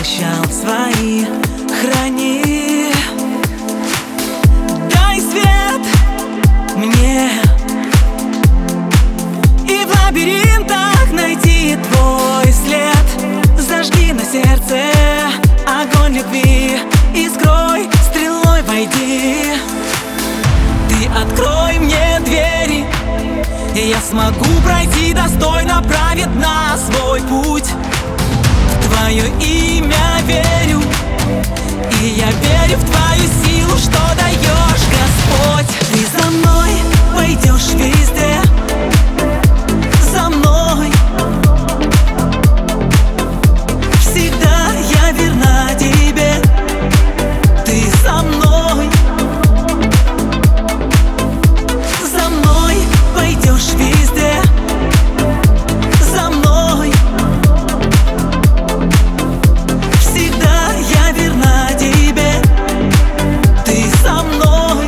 превращал в свои. Храни, дай свет мне, и в лабиринтах найти твой след. Зажги на сердце огонь любви и скрой, стрелой войди. Ты открой мне двери, и я смогу пройти достойно, праведно свой путь. В твое имя верю, и я верю в твою силу, что даешь, Господь. Ты за мной пойдешь везде, за мной. Всегда я верна тебе, ты со мной. За мной пойдешь везде, за мной. Всегда я верна тебе, ты со мной.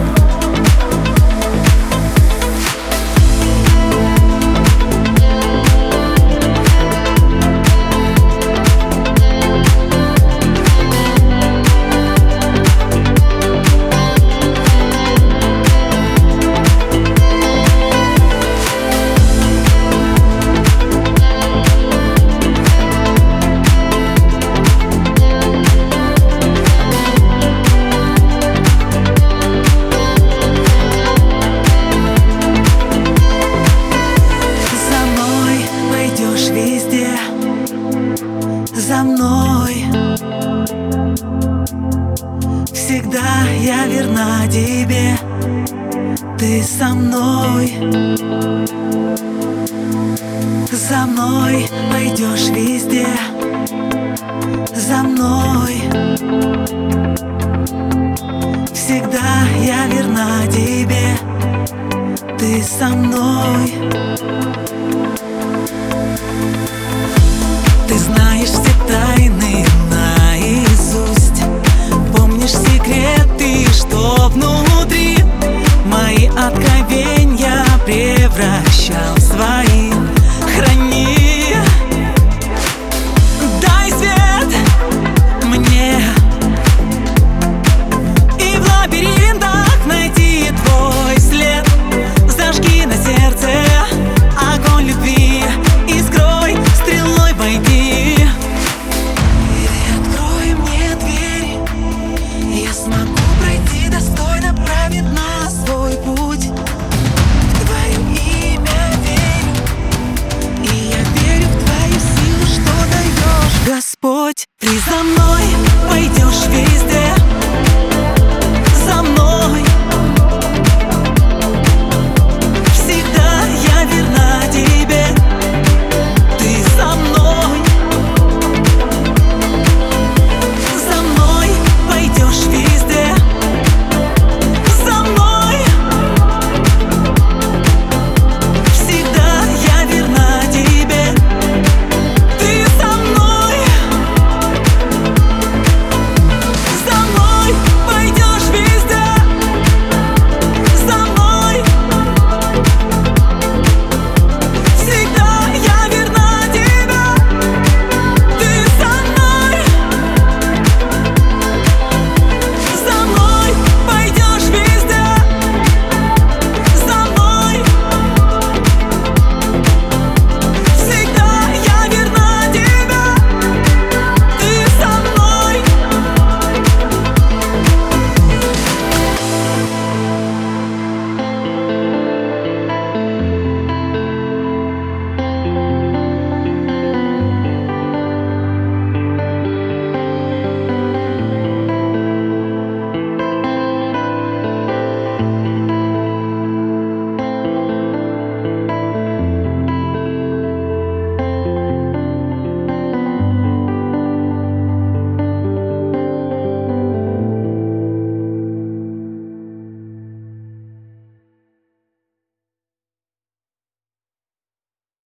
Везде, за мной. Всегда я верна тебе, ты со мной. За мной пойдешь везде, за мной. Всегда я верна тебе, ты со мной. Ты знаешь все тайны наизусть, помнишь секреты, что внутри. Мои откровения превращал в свои. Храни, дай свет мне, и в лабиринтах найти твой след. Зажги на сердце огонь любви и скрой, стрелой войди. И открой мне двери, я смогу пройти достойно, праведно свой путь. В твое имя верю, и я верю в твою силу, что даешь, Господь. Ты за мной пойдешь везде,